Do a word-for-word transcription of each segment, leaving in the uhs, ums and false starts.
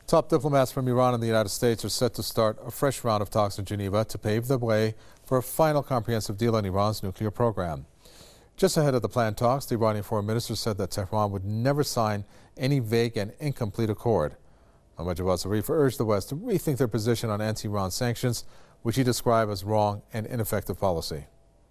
Top diplomats from Iran and the United States are set to start a fresh round of talks in Geneva to pave the way for a final comprehensive deal on Iran's nuclear program. Just ahead of the planned talks, the Iranian foreign minister said that Tehran would never sign any vague and incomplete accord. Mohammad Javad Zarif urged the West to rethink their position on anti-Iran sanctions, which he described as wrong and ineffective policy.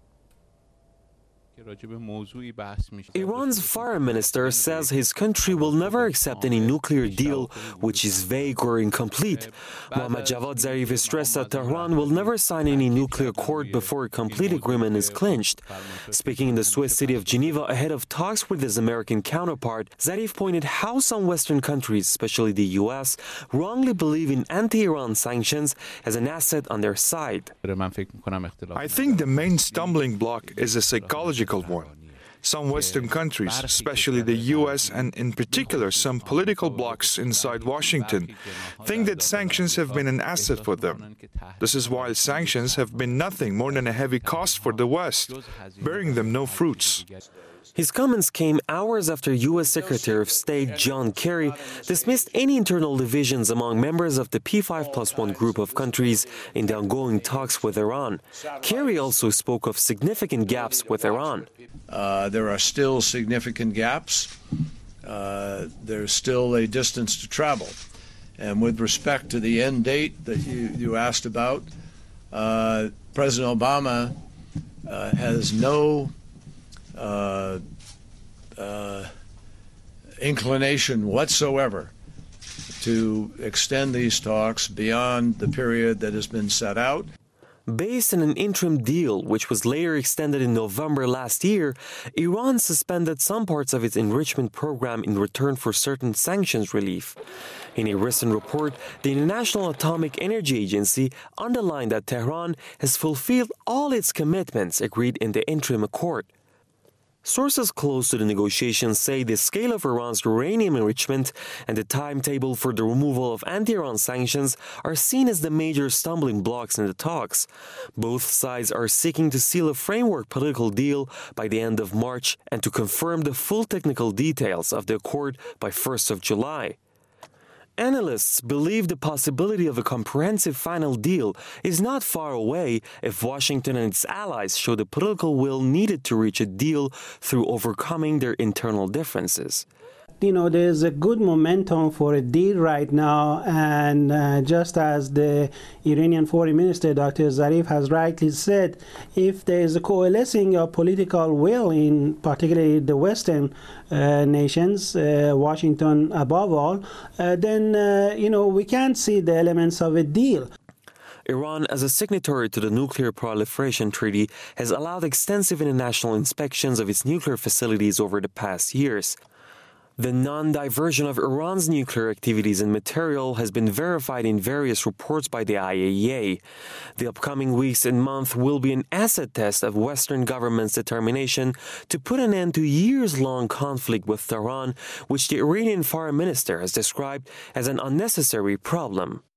Iran's foreign minister says his country will never accept any nuclear deal which is vague or incomplete. Mohammad Javad Zarif stressed that Tehran will never sign any nuclear accord before a complete agreement is clinched. Speaking in the Swiss city of Geneva ahead of talks with his American counterpart, Zarif pointed how some Western countries, especially the U S, wrongly believe in anti-Iran sanctions as an asset on their side. I think the main stumbling block is a psychological one. Some Western countries, especially the U S and in particular some political blocs inside Washington, think that sanctions have been an asset for them. This is why sanctions have been nothing more than a heavy cost for the West, bearing them no fruits. His comments came hours after U S Secretary of State John Kerry dismissed any internal divisions among members of the P five plus one group of countries in the ongoing talks with Iran. Kerry also spoke of significant gaps with Iran. Uh, there are still significant gaps. Uh, there's still a distance to travel. And with respect to the end date that you, you asked about, uh, President Obama uh, has no Uh, uh, inclination whatsoever to extend these talks beyond the period that has been set out. Based on an interim deal, which was later extended in November last year, Iran suspended some parts of its enrichment program in return for certain sanctions relief. In a recent report, the International Atomic Energy Agency underlined that Tehran has fulfilled all its commitments agreed in the interim accord. Sources close to the negotiations say the scale of Iran's uranium enrichment and the timetable for the removal of anti-Iran sanctions are seen as the major stumbling blocks in the talks. Both sides are seeking to seal a framework political deal by the end of March and to confirm the full technical details of the accord by first of July. Analysts believe the possibility of a comprehensive final deal is not far away if Washington and its allies show the political will needed to reach a deal through overcoming their internal differences. You know, there's a good momentum for a deal right now, and uh, just as the Iranian Foreign Minister, Doctor Zarif, has rightly said, if there is a coalescing of political will in particularly the Western uh, nations, uh, Washington above all, uh, then, uh, you know, we can see the elements of a deal. Iran, as a signatory to the Nuclear Proliferation Treaty, has allowed extensive international inspections of its nuclear facilities over the past years. The non-diversion of Iran's nuclear activities and material has been verified in various reports by the I A E A. The upcoming weeks and months will be an acid test of Western governments' determination to put an end to years-long conflict with Tehran, which the Iranian foreign minister has described as an unnecessary problem.